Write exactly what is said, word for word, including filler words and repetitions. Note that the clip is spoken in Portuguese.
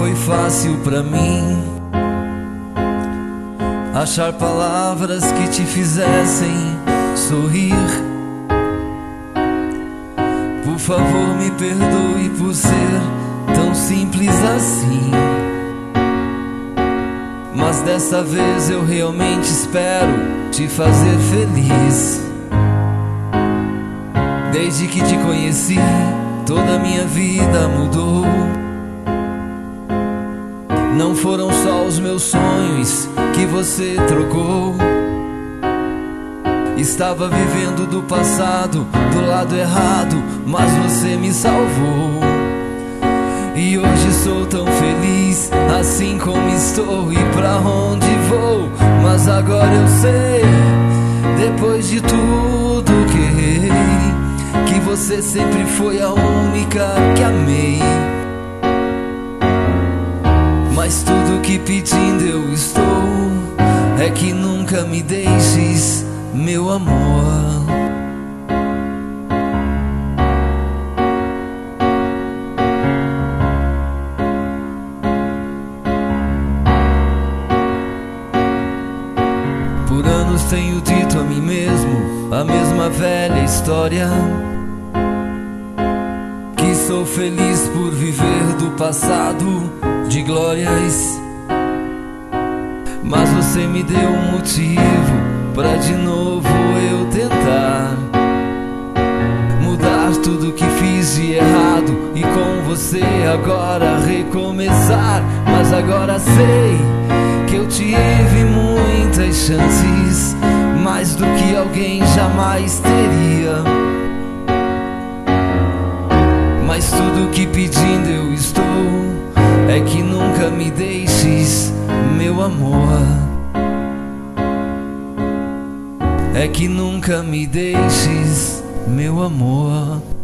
foi fácil pra mim achar palavras que te fizessem sorrir. Por favor, me perdoe por ser tão simples assim, mas dessa vez eu realmente espero te fazer feliz. Desde que te conheci, toda a minha vida mudou. Não foram só os meus sonhos que você trocou. Estava vivendo do passado, do lado errado, mas você me salvou. E hoje sou tão feliz, assim como estou e pra onde vou. Mas agora eu sei, depois de tudo que errei, que você sempre foi a única que amei. Mas tudo que pedindo eu estou é que nunca me deixes, meu amor. Por anos tenho dito a mim mesmo a mesma velha história, que sou feliz por viver do passado de glórias. Mas você me deu um motivo pra de novo eu tentar mudar tudo que fiz de errado e com você agora recomeçar. Mas agora sei que eu tive muitas chances, mais do que alguém jamais teria. Mas tudo que pedindo eu estou é que nunca me deixes, meu amor. É que nunca me deixes, meu amor.